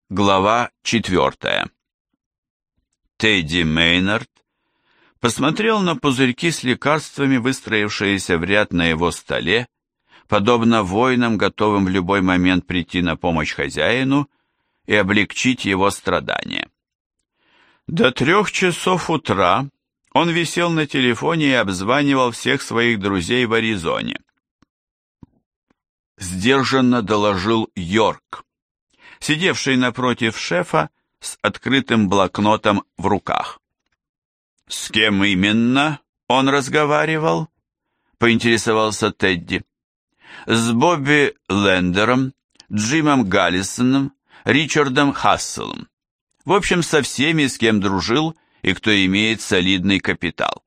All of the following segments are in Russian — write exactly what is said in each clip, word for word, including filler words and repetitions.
Глава четвертая. Тедди Мейнард посмотрел на пузырьки с лекарствами, выстроившиеся в ряд на его столе, подобно воинам, готовым в любой момент прийти на помощь хозяину и облегчить его страдания. До трех часов утра он висел на телефоне и обзванивал всех своих друзей в Аризоне. Сдержанно доложил Йорк, сидевший напротив шефа с открытым блокнотом в руках. «С кем именно он разговаривал?» — поинтересовался Тедди. «С Бобби Лендером, Джимом Галлисоном, Ричардом Хасселом. В общем, со всеми, с кем дружил и кто имеет солидный капитал».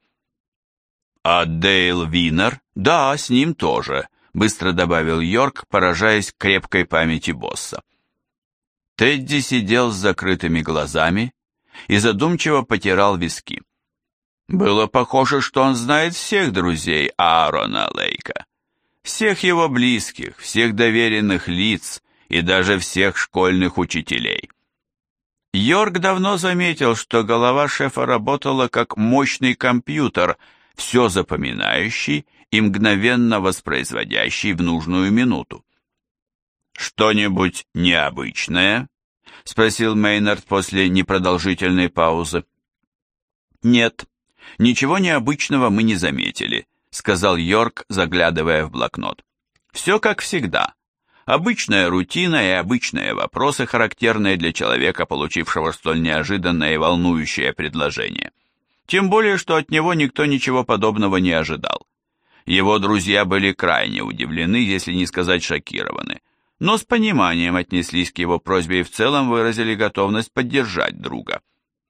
«А Дейл Винер?» «Да, с ним тоже», — быстро добавил Йорк, поражаясь крепкой памяти босса. Тедди сидел с закрытыми глазами и задумчиво потирал виски. Было похоже, что он знает всех друзей Аарона Лейка, всех его близких, всех доверенных лиц и даже всех школьных учителей. Йорк давно заметил, что голова шефа работала как мощный компьютер, все запоминающий и мгновенно воспроизводящий в нужную минуту. «Что-нибудь необычное?» — спросил Мейнард после непродолжительной паузы. «Нет, ничего необычного мы не заметили», — сказал Йорк, заглядывая в блокнот. «Все как всегда. Обычная рутина и обычные вопросы, характерные для человека, получившего столь неожиданное и волнующее предложение. Тем более, что от него никто ничего подобного не ожидал. Его друзья были крайне удивлены, если не сказать шокированы, но с пониманием отнеслись к его просьбе и в целом выразили готовность поддержать друга.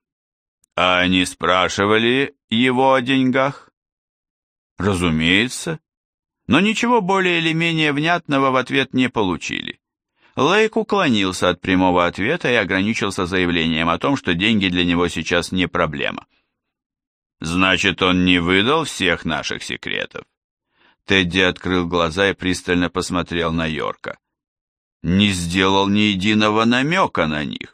«А они спрашивали его о деньгах?» «Разумеется, но ничего более или менее внятного в ответ не получили. Лейк уклонился от прямого ответа и ограничился заявлением о том, что деньги для него сейчас не проблема». «Значит, он не выдал всех наших секретов?» Тедди открыл глаза и пристально посмотрел на Йорка. «Не сделал ни единого намека на них».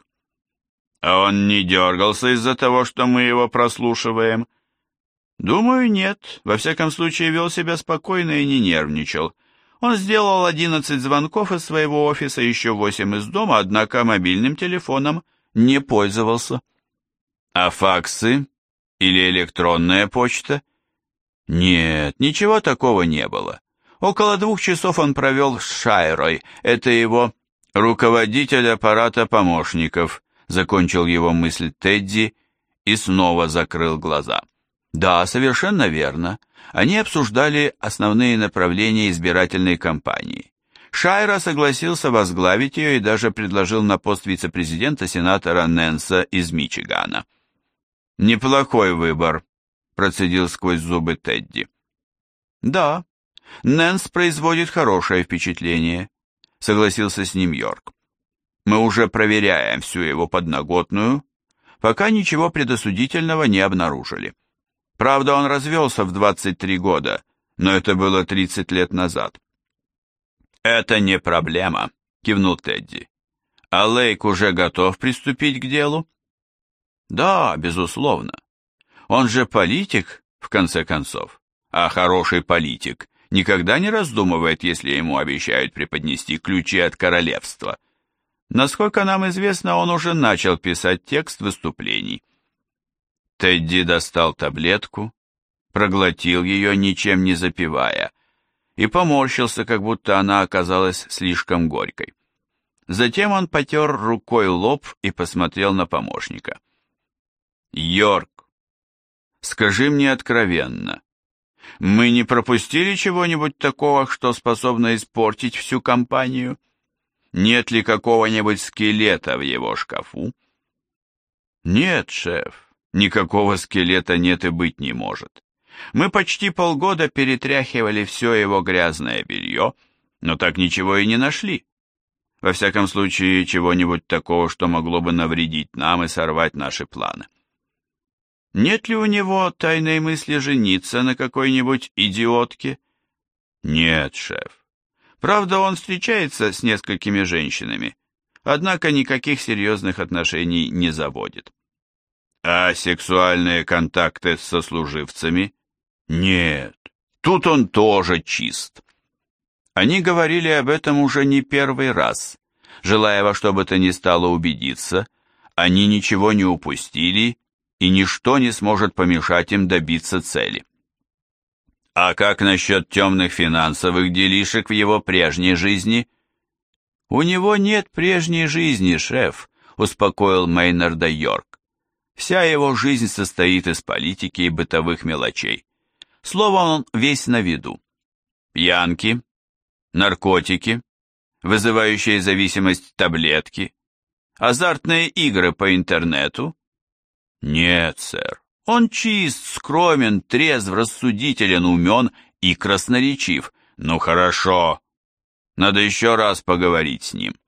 «А он не дергался из-за того, что мы его прослушиваем?» «Думаю, нет. Во всяком случае, вел себя спокойно и не нервничал. Он сделал одиннадцать звонков из своего офиса, еще восемь из дома, однако мобильным телефоном не пользовался». «А факсы или электронная почта?» «Нет, ничего такого не было. Около двух часов он провел с Шайрой, это его руководитель аппарата помощников», закончил его мысль Тедди и снова закрыл глаза. «Да, совершенно верно. Они обсуждали основные направления избирательной кампании. Шайра согласился возглавить ее и даже предложил на пост вице-президента сенатора Нэнса из Мичигана». «Неплохой выбор», процедил сквозь зубы Тедди. «Да, Нэнс производит хорошее впечатление», — согласился с ним Йорк. «Мы уже проверяем всю его подноготную, пока ничего предосудительного не обнаружили. Правда, он развелся в двадцать три года, но это было тридцать лет назад». «Это не проблема», — кивнул Тедди. «А Лейк уже готов приступить к делу?» «Да, безусловно. Он же политик, в конце концов, а хороший политик никогда не раздумывает, если ему обещают преподнести ключи от королевства. Насколько нам известно, он уже начал писать текст выступлений». Тедди достал таблетку, проглотил ее, ничем не запивая, и поморщился, как будто она оказалась слишком горькой. Затем он потер рукой лоб и посмотрел на помощника. «Йорк, скажи мне откровенно, мы не пропустили чего-нибудь такого, что способно испортить всю компанию? Нет ли какого-нибудь скелета в его шкафу?» «Нет, шеф, никакого скелета нет и быть не может. Мы почти полгода перетряхивали все его грязное белье, но так ничего и не нашли. Во всяком случае, чего-нибудь такого, что могло бы навредить нам и сорвать наши планы. Нет ли у него тайной мысли жениться на какой-нибудь идиотке?» «Нет, шеф. Правда, он встречается с несколькими женщинами. однако никаких серьезных отношений не заводит. А сексуальные контакты с сослуживцами? Нет, тут он тоже чист. Они говорили об этом уже не первый раз, желая во что бы то ни стало убедиться, они ничего не упустили, и ничто не сможет помешать им добиться цели. А как насчет темных финансовых делишек в его прежней жизни? У него нет прежней жизни, шеф, успокоил Мейнарда Йорк. Вся его жизнь состоит из политики и бытовых мелочей. Словом, он весь на виду. Пьянки, наркотики, вызывающие зависимость таблетки, азартные игры по интернету? Нет, сэр. Он чист, скромен, трезв, рассудителен, умен и красноречив. Ну хорошо, надо еще раз поговорить с ним.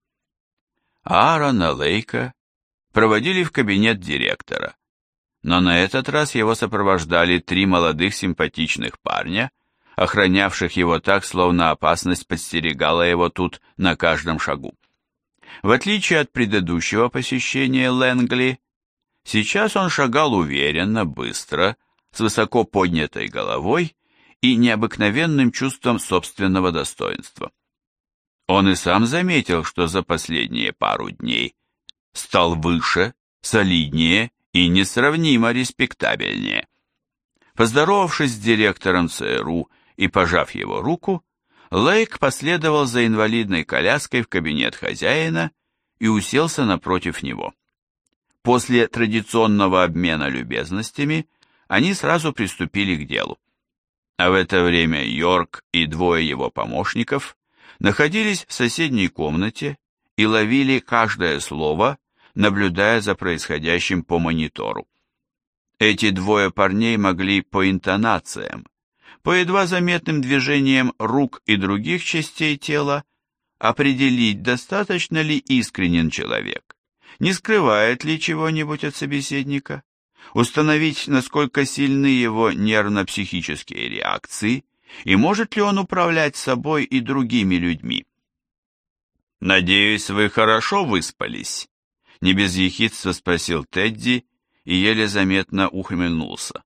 Аарона Лейка проводили в кабинет директора, но на этот раз его сопровождали три молодых симпатичных парня, охранявших его так, словно опасность подстерегала его тут на каждом шагу. В отличие от предыдущего посещения Лэнгли, сейчас он шагал уверенно, быстро, с высоко поднятой головой и необыкновенным чувством собственного достоинства. Он и сам заметил, что за последние пару дней стал выше, солиднее и несравнимо респектабельнее. Поздоровавшись с директором ЦРУ и пожав его руку, Лейк последовал за инвалидной коляской в кабинет хозяина и уселся напротив него. После традиционного обмена любезностями они сразу приступили к делу. А в это время Йорк и двое его помощников находились в соседней комнате и ловили каждое слово, наблюдая за происходящим по монитору. Эти двое парней могли по интонациям, по едва заметным движениям рук и других частей тела определить, достаточно ли искренен человек, не скрывает ли чего-нибудь от собеседника, установить, насколько сильны его нервно-психические реакции и может ли он управлять собой и другими людьми. «Надеюсь, вы хорошо выспались?» — не без ехидства спросил Тедди и еле заметно ухмыльнулся.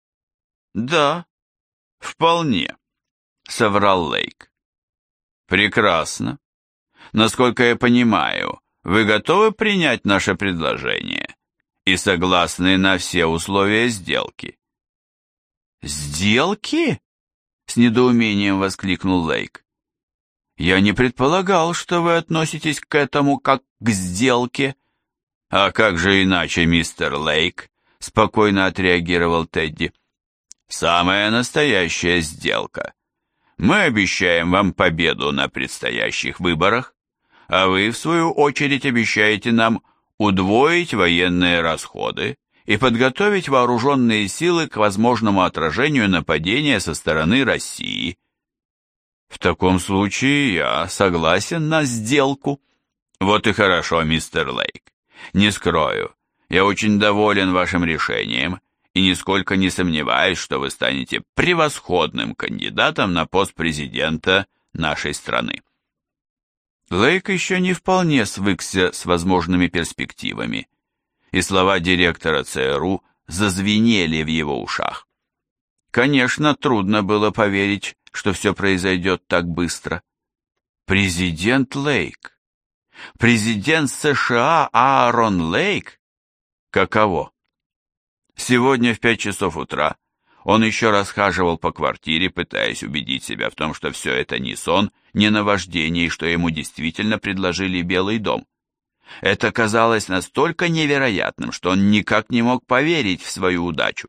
«Да, вполне», — соврал Лейк. «Прекрасно. Насколько я понимаю, вы готовы принять наше предложение и согласны на все условия сделки?» «Сделки?» — с недоумением воскликнул Лейк. «Я не предполагал, что вы относитесь к этому как к сделке». «А как же иначе, мистер Лейк?» — спокойно отреагировал Тедди. «Самая настоящая сделка. Мы обещаем вам победу на предстоящих выборах, а вы, в свою очередь, обещаете нам удвоить военные расходы и подготовить вооруженные силы к возможному отражению нападения со стороны России». «В таком случае я согласен на сделку». «Вот и хорошо, мистер Лейк. Не скрою, я очень доволен вашим решением и нисколько не сомневаюсь, что вы станете превосходным кандидатом на пост президента нашей страны». Лейк еще не вполне свыкся с возможными перспективами, и слова директора ЦРУ зазвенели в его ушах. Конечно, трудно было поверить, что все произойдет так быстро. Президент Лейк. Президент США Аарон Лейк? Каково? Сегодня в пять часов утра он еще расхаживал по квартире, пытаясь убедить себя в том, что все это не сон, не наваждение, и что ему действительно предложили Белый дом. Это казалось настолько невероятным, что он никак не мог поверить в свою удачу.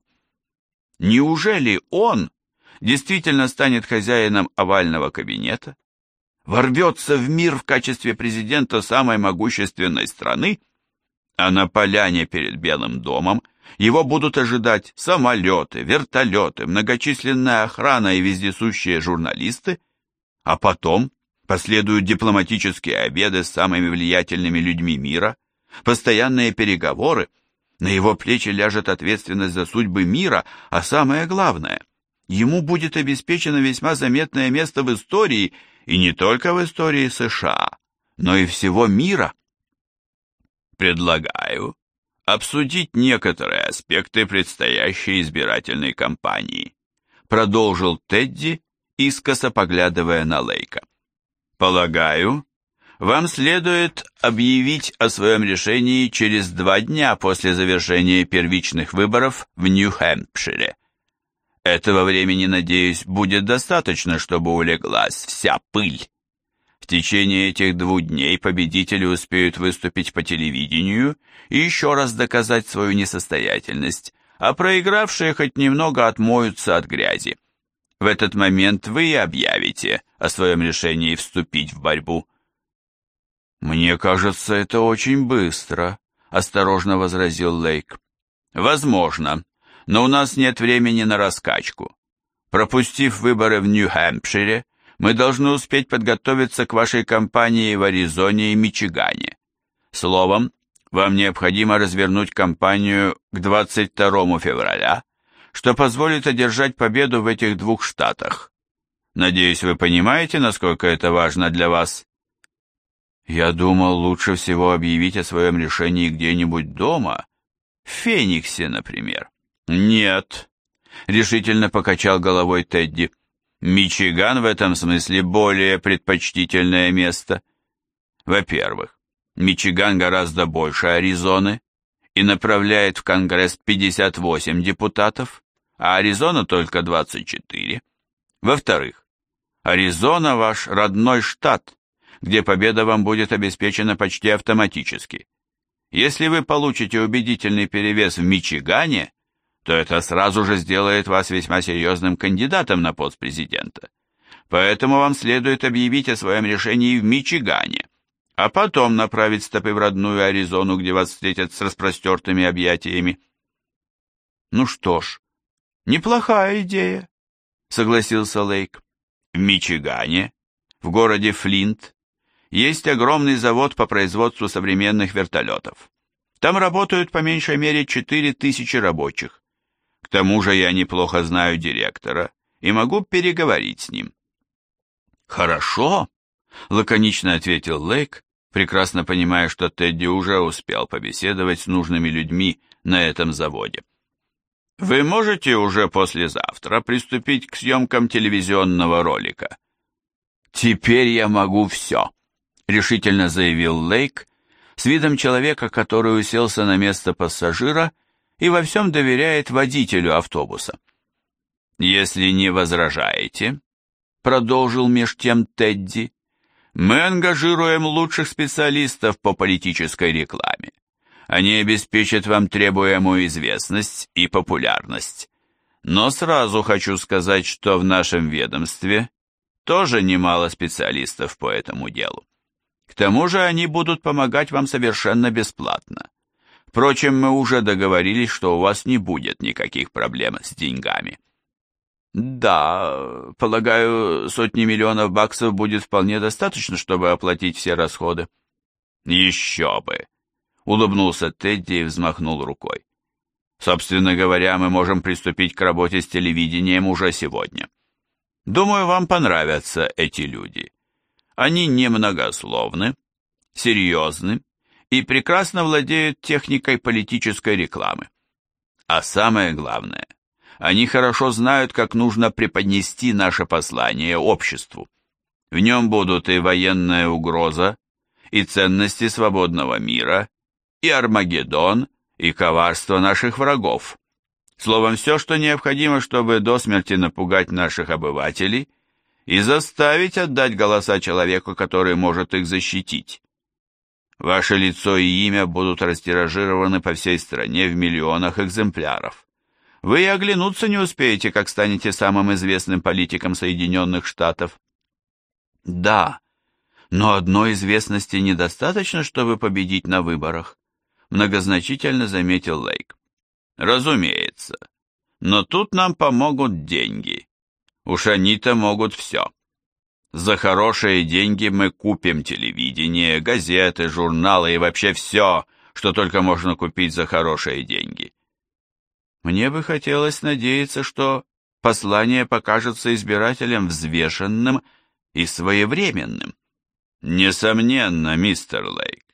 Неужели он действительно станет хозяином овального кабинета? Ворвется в мир в качестве президента самой могущественной страны, а на поляне перед Белым домом его будут ожидать самолеты, вертолеты, многочисленная охрана и вездесущие журналисты, а потом последуют дипломатические обеды с самыми влиятельными людьми мира, постоянные переговоры, на его плечи ляжет ответственность за судьбы мира, а самое главное, ему будет обеспечено весьма заметное место в истории, и не только в истории США, но и всего мира. Предлагаю обсудить некоторые аспекты предстоящей избирательной кампании, продолжил Тедди, искоса поглядывая на Лейка. Полагаю, вам следует объявить о своем решении через два дня после завершения первичных выборов в Нью-Хэмпшире. Этого времени, надеюсь, будет достаточно, чтобы улеглась вся пыль. В течение этих двух дней победители успеют выступить по телевидению и еще раз доказать свою несостоятельность, а проигравшие хоть немного отмоются от грязи. В этот момент вы и объявите о своем решении вступить в борьбу. «Мне кажется, это очень быстро», — осторожно возразил Лейк. «Возможно, но у нас нет времени на раскачку. Пропустив выборы в Нью-Хэмпшире, мы должны успеть подготовиться к вашей кампании в Аризоне и Мичигане. Словом, вам необходимо развернуть кампанию к двадцать второму февраля, что позволит одержать победу в этих двух штатах. Надеюсь, вы понимаете, насколько это важно для вас?» «Я думал, лучше всего объявить о своем решении где-нибудь дома, в Фениксе, например». «Нет», — решительно покачал головой Тедди. «Мичиган в этом смысле более предпочтительное место. Во-первых, Мичиган гораздо больше Аризоны и направляет в Конгресс пятьдесят восемь депутатов, а Аризона только двадцать четыре. Во-вторых, Аризона ваш родной штат, где победа вам будет обеспечена почти автоматически. Если вы получите убедительный перевес в Мичигане, то это сразу же сделает вас весьма серьезным кандидатом на пост президента. Поэтому вам следует объявить о своем решении в Мичигане, а потом направить стопы в родную Аризону, где вас встретят с распростертыми объятиями». «Ну что ж, неплохая идея», — согласился Лейк. «В Мичигане, в городе Флинт, есть огромный завод по производству современных вертолетов. Там работают по меньшей мере четыре тысячи рабочих. К тому же я неплохо знаю директора и могу переговорить с ним». «Хорошо», — лаконично ответил Лейк, прекрасно понимая, что Тедди уже успел побеседовать с нужными людьми на этом заводе. «Вы можете уже послезавтра приступить к съемкам телевизионного ролика?» «Теперь я могу все», — решительно заявил Лейк, с видом человека, который уселся на место пассажира и во всем доверяет водителю автобуса. «Если не возражаете», — продолжил меж тем Тедди, «мы ангажируем лучших специалистов по политической рекламе. Они обеспечат вам требуемую известность и популярность. Но сразу хочу сказать, что в нашем ведомстве тоже немало специалистов по этому делу. К тому же они будут помогать вам совершенно бесплатно. Впрочем, мы уже договорились, что у вас не будет никаких проблем с деньгами». «Да, полагаю, сотни миллионов баксов будет вполне достаточно, чтобы оплатить все расходы». «Еще бы!» — улыбнулся Тедди и взмахнул рукой. «Собственно говоря, мы можем приступить к работе с телевидением уже сегодня. Думаю, вам понравятся эти люди. Они немногословны, серьезны и прекрасно владеют техникой политической рекламы. А самое главное, они хорошо знают, как нужно преподнести наше послание обществу. В нем будут и военная угроза, и ценности свободного мира, и Армагеддон, и коварство наших врагов. Словом, все, что необходимо, чтобы до смерти напугать наших обывателей и заставить отдать голоса человеку, который может их защитить. Ваше лицо и имя будут растиражированы по всей стране в миллионах экземпляров. Вы и оглянуться не успеете, как станете самым известным политиком Соединенных Штатов». «Да, но одной известности недостаточно, чтобы победить на выборах», многозначительно заметил Лейк. «Разумеется, но тут нам помогут деньги. Уж они-то могут все. За хорошие деньги мы купим телевидение, газеты, журналы и вообще все, что только можно купить за хорошие деньги». «Мне бы хотелось надеяться, что послание покажется избирателям взвешенным и своевременным». «Несомненно, мистер Лейк.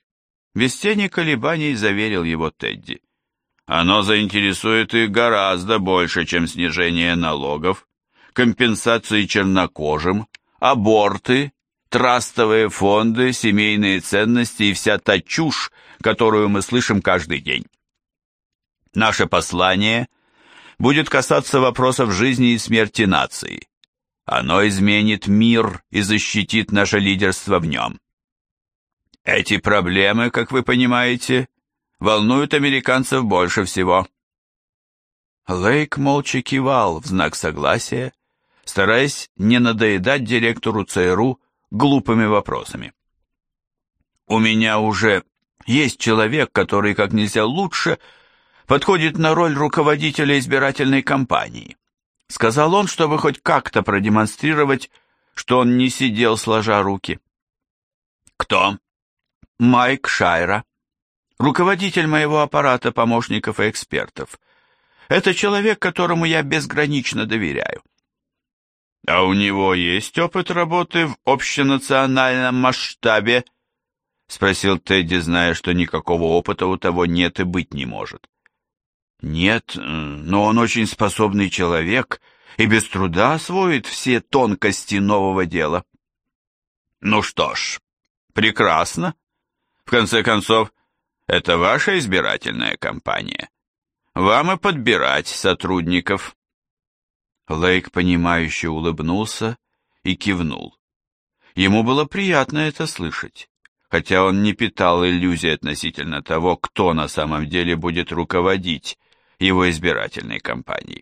Без тени колебаний заверил его Тедди. Оно заинтересует их гораздо больше, чем снижение налогов, компенсации чернокожим, аборты, трастовые фонды, семейные ценности и вся та чушь, которую мы слышим каждый день. Наше послание будет касаться вопросов жизни и смерти нации. Оно изменит мир и защитит наше лидерство в нем. Эти проблемы, как вы понимаете, волнуют американцев больше всего. Лейк молча кивал в знак согласия, стараясь не надоедать директору ЦРУ глупыми вопросами. «У меня уже есть человек, который как нельзя лучше подходит на роль руководителя избирательной кампании», сказал он, чтобы хоть как-то продемонстрировать, что он не сидел сложа руки. «Кто?» «Майк Шайра, руководитель моего аппарата помощников и экспертов. Это человек, которому я безгранично доверяю». «А у него есть опыт работы в общенациональном масштабе?» спросил Тедди, зная, что никакого опыта у того нет и быть не может. «Нет, но он очень способный человек и без труда освоит все тонкости нового дела». «Ну что ж, прекрасно. В конце концов, это ваша избирательная кампания. Вам и подбирать сотрудников». Лейк, понимающе улыбнулся и кивнул. Ему было приятно это слышать, хотя он не питал иллюзий относительно того, кто на самом деле будет руководить его избирательной кампанией.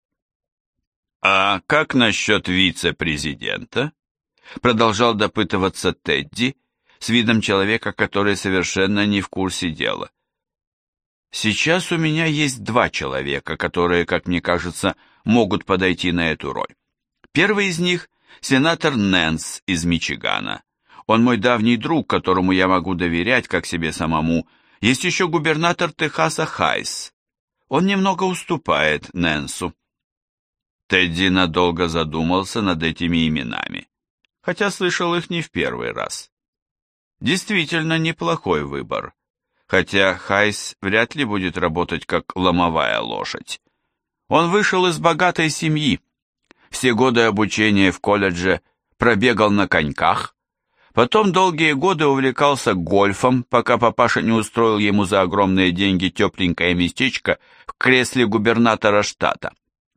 «А как насчет вице-президента?» Продолжал допытываться Тедди, с видом человека, который совершенно не в курсе дела. «Сейчас у меня есть два человека, которые, как мне кажется, могут подойти на эту роль. Первый из них – сенатор Нэнс из Мичигана. Он мой давний друг, которому я могу доверять, как себе самому. Есть еще губернатор Техаса Хайс. Он немного уступает Нэнсу». Тедди надолго задумался над этими именами, хотя слышал их не в первый раз. Действительно неплохой выбор, хотя Хайс вряд ли будет работать как ломовая лошадь. Он вышел из богатой семьи, все годы обучения в колледже пробегал на коньках, потом долгие годы увлекался гольфом, пока папаша не устроил ему за огромные деньги тепленькое местечко в кресле губернатора штата.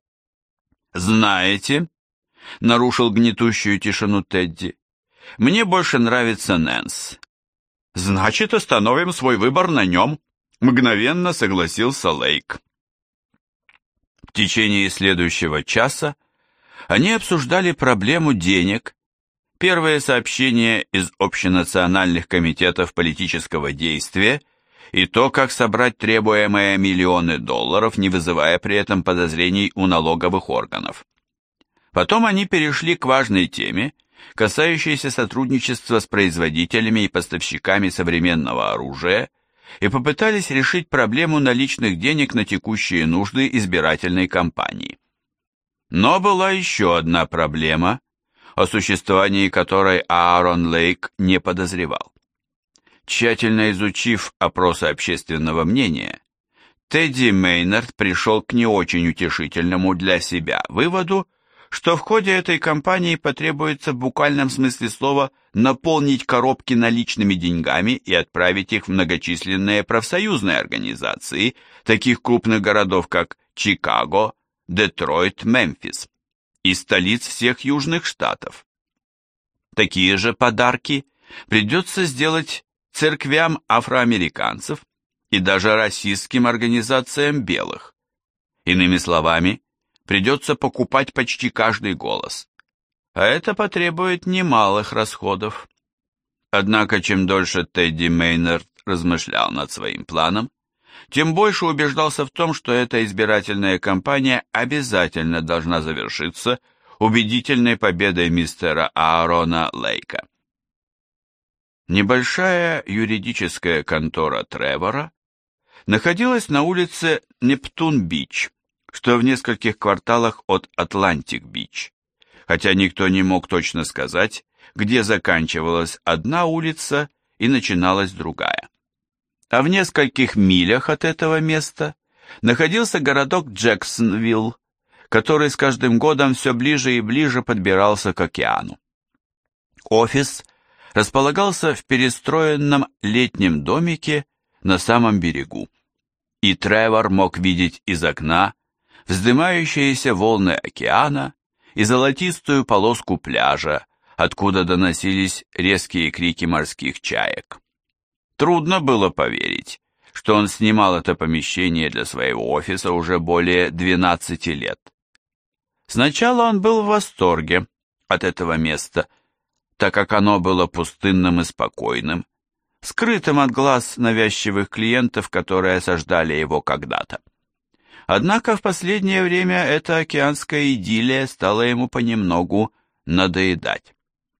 «Знаете», — нарушил гнетущую тишину Тедди, — «мне больше нравится Нэнс». «Значит, остановим свой выбор на нем», — мгновенно согласился Лейк. В течение следующего часа они обсуждали проблему денег, первые сообщения из общенациональных комитетов политического действия и то, как собрать требуемые миллионы долларов, не вызывая при этом подозрений у налоговых органов. Потом они перешли к важной теме, касающейся сотрудничества с производителями и поставщиками современного оружия, и попытались решить проблему наличных денег на текущие нужды избирательной кампании. Но была еще одна проблема, о существовании которой Аарон Лейк не подозревал. Тщательно изучив опросы общественного мнения, Тедди Мейнард пришел к не очень утешительному для себя выводу, что в ходе этой кампании потребуется в буквальном смысле слова наполнить коробки наличными деньгами и отправить их в многочисленные профсоюзные организации таких крупных городов, как Чикаго, Детройт, Мемфис и столиц всех южных штатов. Такие же подарки придется сделать церквям афроамериканцев и даже расистским организациям белых. Иными словами, придется покупать почти каждый голос, а это потребует немалых расходов. Однако, чем дольше Тедди Мейнард размышлял над своим планом, тем больше убеждался в том, что эта избирательная кампания обязательно должна завершиться убедительной победой мистера Аарона Лейка. Небольшая юридическая контора Тревора находилась на улице Нептун-Бич, что в нескольких кварталах от Атлантик-Бич, хотя никто не мог точно сказать, где заканчивалась одна улица и начиналась другая. а в нескольких милях от этого места находился городок Джексонвилл, который с каждым годом все ближе и ближе подбирался к океану. Офис располагался в перестроенном летнем домике на самом берегу, и Тревор мог видеть из окна вздымающиеся волны океана и золотистую полоску пляжа, откуда доносились резкие крики морских чаек. Трудно было поверить, что он снимал это помещение для своего офиса уже более двенадцати лет. Сначала он был в восторге от этого места, так как оно было пустынным и спокойным, скрытым от глаз навязчивых клиентов, которые осаждали его когда-то. Однако в последнее время эта океанская идиллия стала ему понемногу надоедать.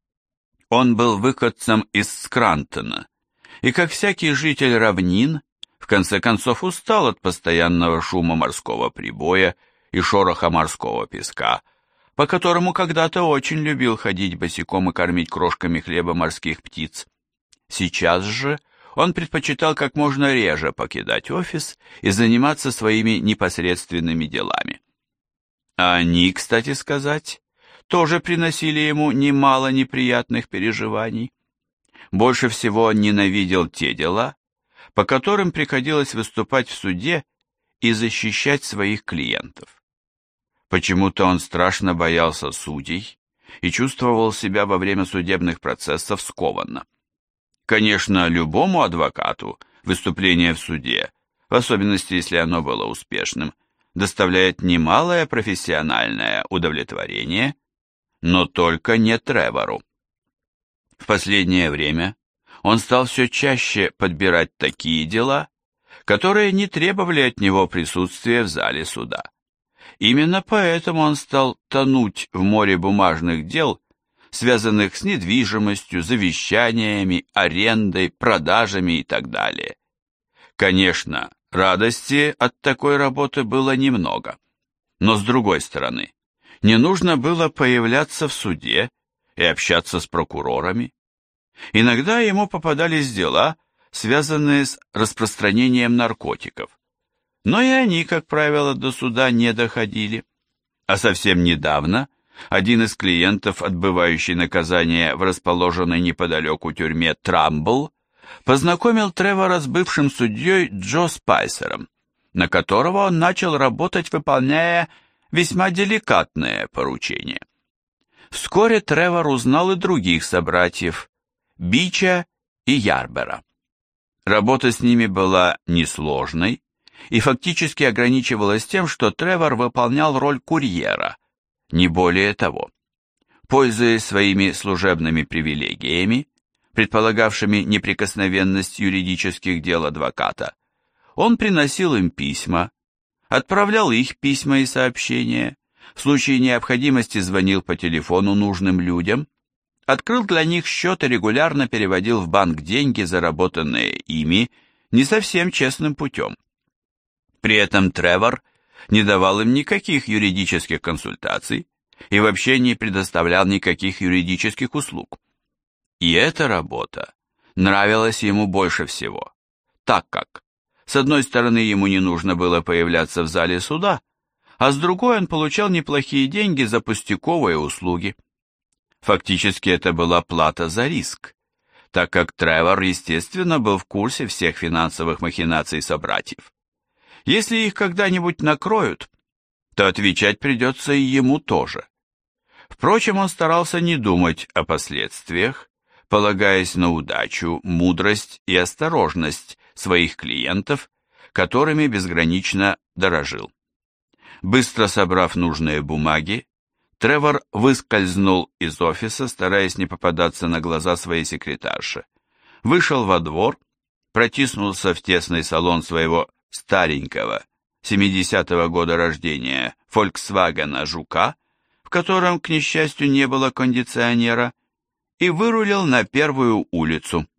Он был выходцем из Скрантона, и, как всякий житель равнин, в конце концов устал от постоянного шума морского прибоя и шороха морского песка, по которому когда-то очень любил ходить босиком и кормить крошками хлеба морских птиц. Сейчас же он предпочитал как можно реже покидать офис и заниматься своими непосредственными делами. А они, кстати сказать, тоже приносили ему немало неприятных переживаний. Больше всего он ненавидел те дела, по которым приходилось выступать в суде и защищать своих клиентов. Почему-то он страшно боялся судей и чувствовал себя во время судебных процессов скованно. Конечно, любому адвокату выступление в суде, в особенности если оно было успешным, доставляет немалое профессиональное удовлетворение, но только не Тревору. В последнее время он стал все чаще подбирать такие дела, которые не требовали от него присутствия в зале суда. Именно поэтому он стал тонуть в море бумажных дел, связанных с недвижимостью, завещаниями, арендой, продажами и так далее. Конечно, радости от такой работы было немного, но с другой стороны, не нужно было появляться в суде и общаться с прокурорами. Иногда ему попадались дела, связанные с распространением наркотиков, но и они, как правило, до суда не доходили. А совсем недавно один из клиентов, отбывающий наказание в расположенной неподалеку тюрьме Трамбл, познакомил Тревора с бывшим судьей Джо Спайсером, на которого он начал работать, выполняя весьма деликатное поручение. Вскоре Тревор узнал и других собратьев, Бича и Ярбера. Работа с ними была несложной и фактически ограничивалась тем, что Тревор выполнял роль курьера, не более того. Пользуясь своими служебными привилегиями, предполагавшими неприкосновенность юридических дел адвоката, он приносил им письма, отправлял их письма и сообщения, в случае необходимости звонил по телефону нужным людям, открыл для них счет и регулярно переводил в банк деньги, заработанные ими, не совсем честным путем. При этом Тревор не давал им никаких юридических консультаций и вообще не предоставлял никаких юридических услуг. И эта работа нравилась ему больше всего, так как, с одной стороны, ему не нужно было появляться в зале суда, а с другой он получал неплохие деньги за пустяковые услуги. Фактически это была плата за риск, так как Тревор, естественно, был в курсе всех финансовых махинаций собратьев. Если их когда-нибудь накроют, то отвечать придется и ему тоже. Впрочем, он старался не думать о последствиях, полагаясь на удачу, мудрость и осторожность своих клиентов, которыми безгранично дорожил. Быстро собрав нужные бумаги, Тревор выскользнул из офиса, стараясь не попадаться на глаза своей секретарши, вышел во двор, протиснулся в тесный салон своего старенького, семидесятого года рождения, Фольксвагена Жука, в котором, к несчастью, не было кондиционера, и вырулил на первую улицу.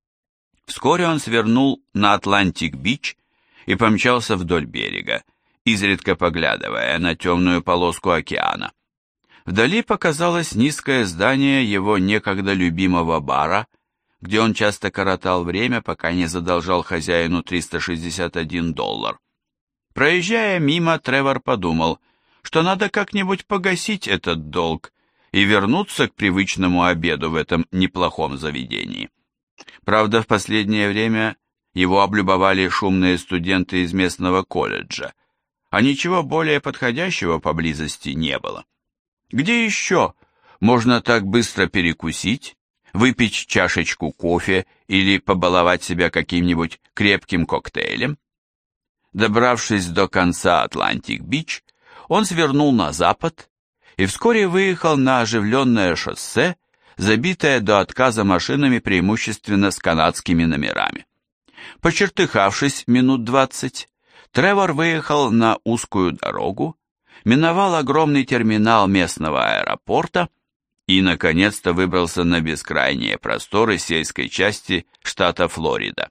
Вскоре он свернул на Атлантик-Бич и помчался вдоль берега, изредка поглядывая на темную полоску океана. Вдали показалось низкое здание его некогда любимого бара, где он часто коротал время, пока не задолжал хозяину триста шестьдесят один доллар. Проезжая мимо, Тревор подумал, что надо как-нибудь погасить этот долг и вернуться к привычному обеду в этом неплохом заведении. Правда, в последнее время его облюбовали шумные студенты из местного колледжа, а ничего более подходящего поблизости не было. Где еще можно так быстро перекусить, выпить чашечку кофе или побаловать себя каким-нибудь крепким коктейлем? Добравшись до конца Атлантик-Бич, он свернул на запад и вскоре выехал на оживленное шоссе, забитое до отказа машинами преимущественно с канадскими номерами. Почертыхавшись минут двадцать, Тревор выехал на узкую дорогу, миновал огромный терминал местного аэропорта и, наконец-то, выбрался на бескрайние просторы сельской части штата Флорида.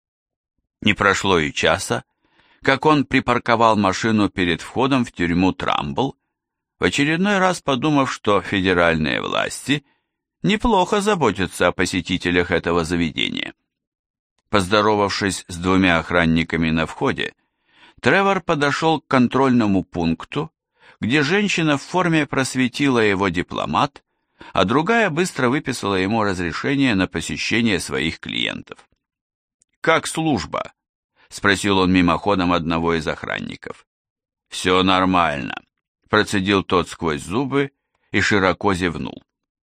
Не прошло и часа, как он припарковал машину перед входом в тюрьму Трамбл, в очередной раз подумав, что федеральные власти неплохо заботятся о посетителях этого заведения. Поздоровавшись с двумя охранниками на входе, Тревор подошел к контрольному пункту, где женщина в форме просветила его дипломат, а другая быстро выписала ему разрешение на посещение своих клиентов. «Как служба?» — спросил он мимоходом одного из охранников. «Все нормально», — процедил тот сквозь зубы и широко зевнул.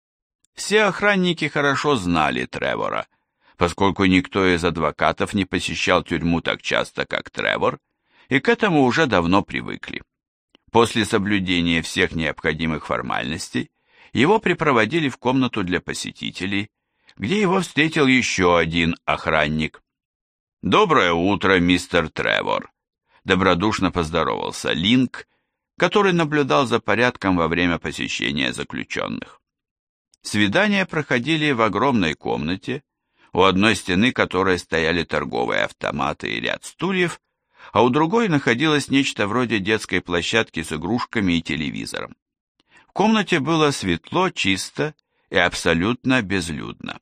Все охранники хорошо знали Тревора, поскольку никто из адвокатов не посещал тюрьму так часто, как Тревор, и к этому уже давно привыкли. После соблюдения всех необходимых формальностей его припроводили в комнату для посетителей, где его встретил еще один охранник. «Доброе утро, мистер Тревор», — добродушно поздоровался Линк, который наблюдал за порядком во время посещения заключенных. Свидания проходили в огромной комнате, у одной стены которой стояли торговые автоматы и ряд стульев, а у другой находилось нечто вроде детской площадки с игрушками и телевизором. В комнате было светло, чисто и абсолютно безлюдно.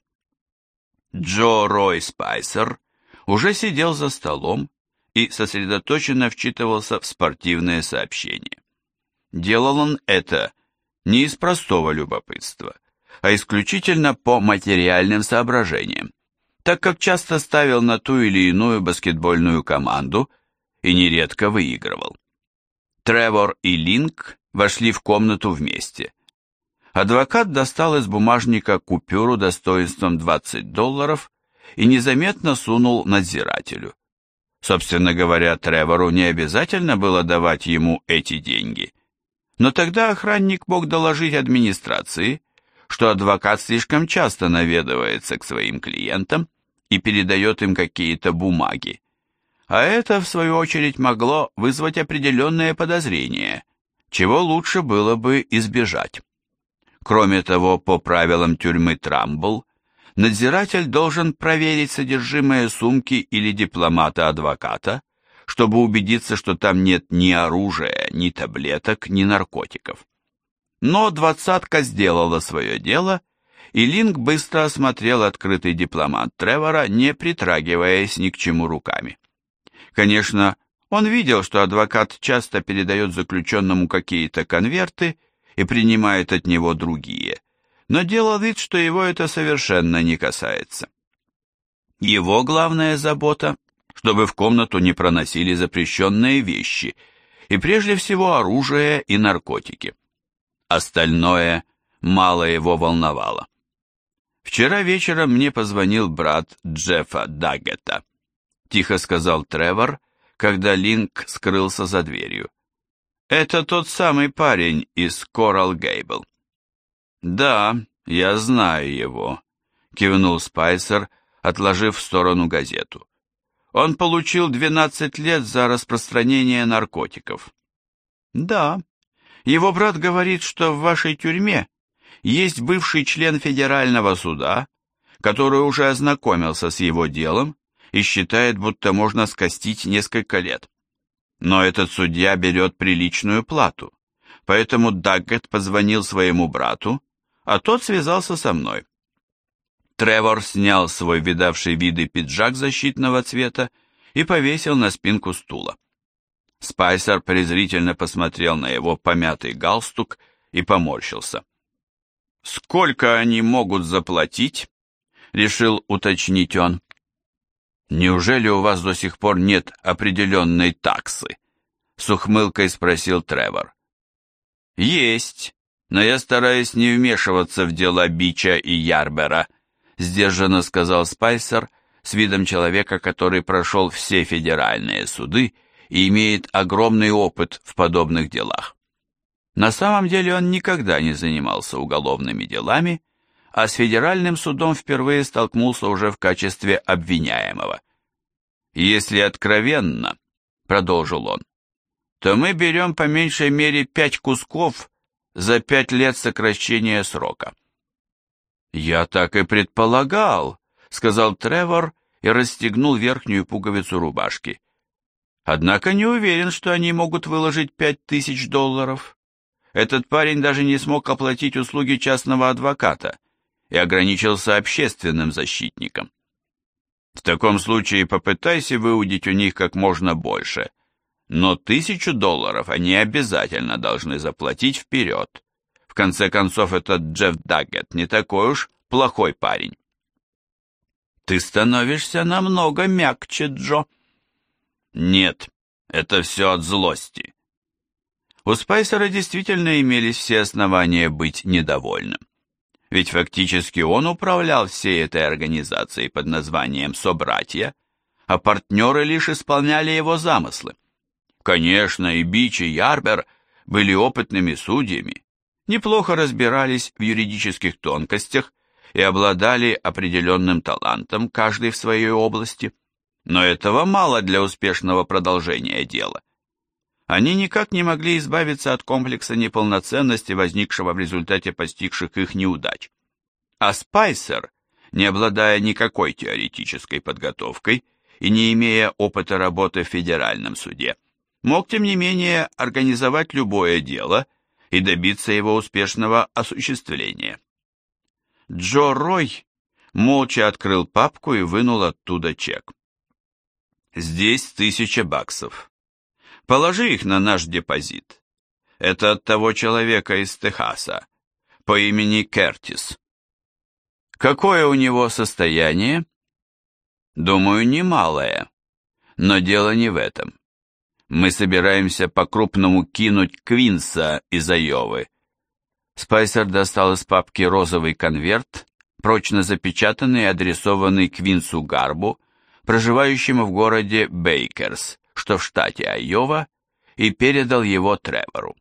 Джо Рой Спайсер уже сидел за столом и сосредоточенно вчитывался в спортивные сообщения. Делал он это не из простого любопытства, а исключительно по материальным соображениям, так как часто ставил на ту или иную баскетбольную команду и нередко выигрывал. Тревор и Линк вошли в комнату вместе. Адвокат достал из бумажника купюру достоинством двадцать долларов и незаметно сунул надзирателю. Собственно говоря, Тревору не обязательно было давать ему эти деньги, но тогда охранник мог доложить администрации, что адвокат слишком часто наведывается к своим клиентам и передает им какие-то бумаги, а это, в свою очередь, могло вызвать определенные подозрения, чего лучше было бы избежать. Кроме того, по правилам тюрьмы Трамбл, надзиратель должен проверить содержимое сумки или дипломата-адвоката, чтобы убедиться, что там нет ни оружия, ни таблеток, ни наркотиков. Но двадцатка сделала свое дело, и Линк быстро осмотрел открытый дипломат Тревора, не притрагиваясь ни к чему руками. Конечно, он видел, что адвокат часто передает заключенному какие-то конверты и принимает от него другие, но делал вид, что его это совершенно не касается. Его главная забота, чтобы в комнату не проносили запрещенные вещи, и прежде всего оружие и наркотики. Остальное мало его волновало. «Вчера вечером мне позвонил брат Джеффа Даггета», — тихо сказал Тревор, когда Линк скрылся за дверью. «Это тот самый парень из Коралл Гейбл». «Да, я знаю его», — кивнул Спайсер, отложив в сторону газету. «Он получил двенадцать лет за распространение наркотиков». «Да, его брат говорит, что в вашей тюрьме есть бывший член федерального суда, который уже ознакомился с его делом и считает, будто можно скостить несколько лет. Но этот судья берет приличную плату, поэтому Даггет позвонил своему брату, а тот связался со мной». Тревор снял свой видавший виды пиджак защитного цвета и повесил на спинку стула. Спайсер презрительно посмотрел на его помятый галстук и поморщился. «Сколько они могут заплатить?» — решил уточнить он. «Неужели у вас до сих пор нет определенной таксы?» — с ухмылкой спросил Тревор. «Есть, но я стараюсь не вмешиваться в дела Бича и Ярбера», — сдержанно сказал Спайсер с видом человека, который прошел все федеральные суды и имеет огромный опыт в подобных делах. На самом деле он никогда не занимался уголовными делами, а с федеральным судом впервые столкнулся уже в качестве обвиняемого. «Если откровенно, — продолжил он, — то мы берем по меньшей мере пять кусков за пять лет сокращения срока». «Я так и предполагал», — сказал Тревор и расстегнул верхнюю пуговицу рубашки. «Однако не уверен, что они могут выложить пять тысяч долларов. Этот парень даже не смог оплатить услуги частного адвоката и ограничился общественным защитником. В таком случае попытайся выудить у них как можно больше, но тысячу долларов они обязательно должны заплатить вперед. В конце концов, этот Джефф Даггет не такой уж плохой парень». «Ты становишься намного мягче, Джо». «Нет, это все от злости». У Спайсера действительно имелись все основания быть недовольным. Ведь фактически он управлял всей этой организацией под названием «Собратья», а партнеры лишь исполняли его замыслы. Конечно, и Бич, и Ярбер были опытными судьями, неплохо разбирались в юридических тонкостях и обладали определенным талантом, каждый в своей области, но этого мало для успешного продолжения дела. Они никак не могли избавиться от комплекса неполноценности, возникшего в результате постигших их неудач. А Спайсер, не обладая никакой теоретической подготовкой и не имея опыта работы в федеральном суде, мог, тем не менее, организовать любое дело и добиться его успешного осуществления. Джо Рой молча открыл папку и вынул оттуда чек. «Здесь тысяча баксов. Положи их на наш депозит. Это от того человека из Техаса по имени Кертис. Какое у него состояние? Думаю, немалое. Но дело не в этом. Мы собираемся по-крупному кинуть Квинса из Айовы». Спайсер достал из папки розовый конверт, прочно запечатанный и адресованный Квинсу Гарбу, проживающему в городе Бейкерс, что в штате Айова, и передал его Тревору.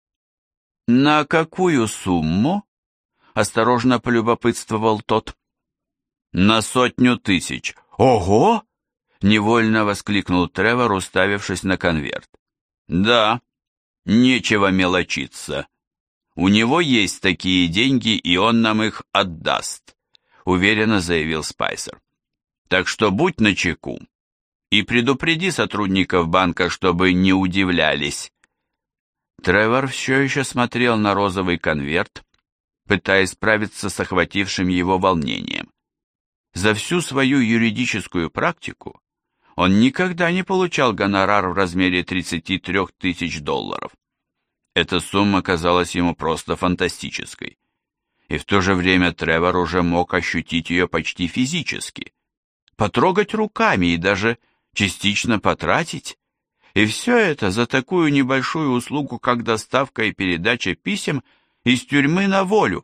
«На какую сумму?» — осторожно полюбопытствовал тот. «На сотню тысяч». «Ого!» — невольно воскликнул Тревор, уставившись на конверт. «Да, нечего мелочиться. У него есть такие деньги, и он нам их отдаст», — уверенно заявил Спайсер. «Так что будь начеку и предупреди сотрудников банка, чтобы не удивлялись». Тревор все еще смотрел на розовый конверт, пытаясь справиться с охватившим его волнением. За всю свою юридическую практику он никогда не получал гонорар в размере тридцати трёх тысяч долларов. Эта сумма казалась ему просто фантастической. И в то же время Тревор уже мог ощутить ее почти физически, потрогать руками и даже частично потратить. И все это за такую небольшую услугу, как доставка и передача писем из тюрьмы на волю.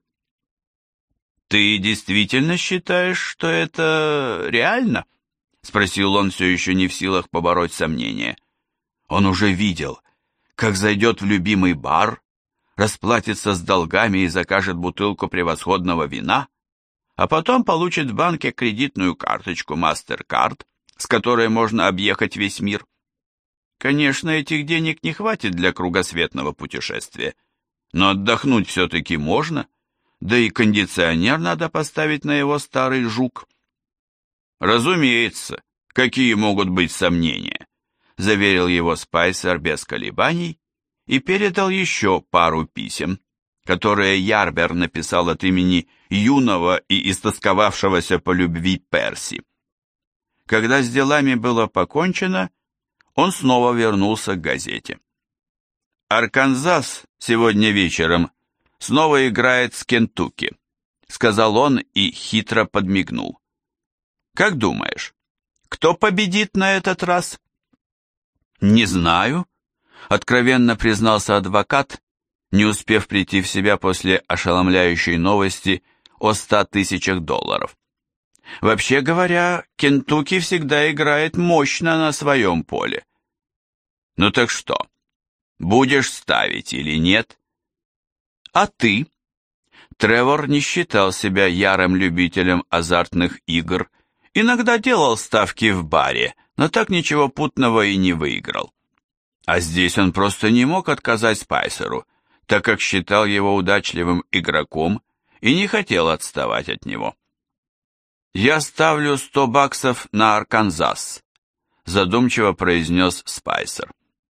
«Ты действительно считаешь, что это реально?» — спросил он, все еще не в силах побороть сомнения. Он уже видел, как зайдет в любимый бар, расплатится с долгами и закажет бутылку превосходного вина, а потом получит в банке кредитную карточку MasterCard, с которой можно объехать весь мир. Конечно, этих денег не хватит для кругосветного путешествия, но отдохнуть все-таки можно, да и кондиционер надо поставить на его старый жук. «Разумеется, какие могут быть сомнения», — заверил его Спайсер без колебаний и передал еще пару писем, которые Ярбер написал от имени юного и истосковавшегося по любви Перси. Когда с делами было покончено, он снова вернулся к газете. «Арканзас сегодня вечером снова играет с Кентукки», сказал он и хитро подмигнул. «Как думаешь, кто победит на этот раз?» «Не знаю», — откровенно признался адвокат, не успев прийти в себя после ошеломляющей новости о ста тысячах долларов. «Вообще говоря, Кентукки всегда играет мощно на своем поле». «Ну так что, будешь ставить или нет?» «А ты?» Тревор не считал себя ярым любителем азартных игр, иногда делал ставки в баре, но так ничего путного и не выиграл. А здесь он просто не мог отказать Спайсеру, так как считал его удачливым игроком и не хотел отставать от него. «Я ставлю сто баксов на Арканзас», задумчиво произнес Спайсер.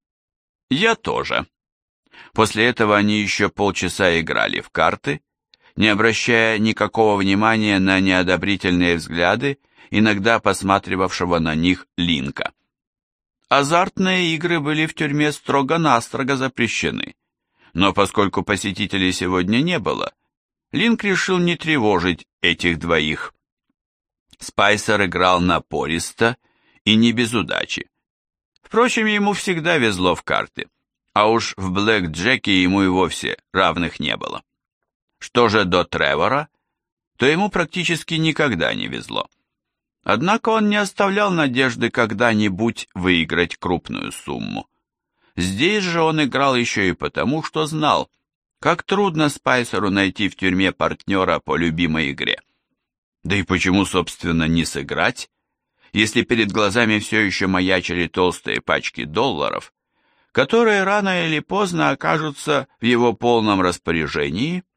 «Я тоже». После этого они еще полчаса играли в карты, не обращая никакого внимания на неодобрительные взгляды, иногда посматривавшего на них Линка. Азартные игры были в тюрьме строго-настрого запрещены, но поскольку посетителей сегодня не было, Линк решил не тревожить этих двоих. Спайсер играл напористо и не без удачи. Впрочем, ему всегда везло в карты, а уж в блэк-джеке ему и вовсе равных не было. Что же до Тревора, то ему практически никогда не везло. Однако он не оставлял надежды когда-нибудь выиграть крупную сумму. Здесь же он играл еще и потому, что знал, как трудно Спайсеру найти в тюрьме партнера по любимой игре. Да и почему, собственно, не сыграть, если перед глазами все еще маячили толстые пачки долларов, которые рано или поздно окажутся в его полном распоряжении,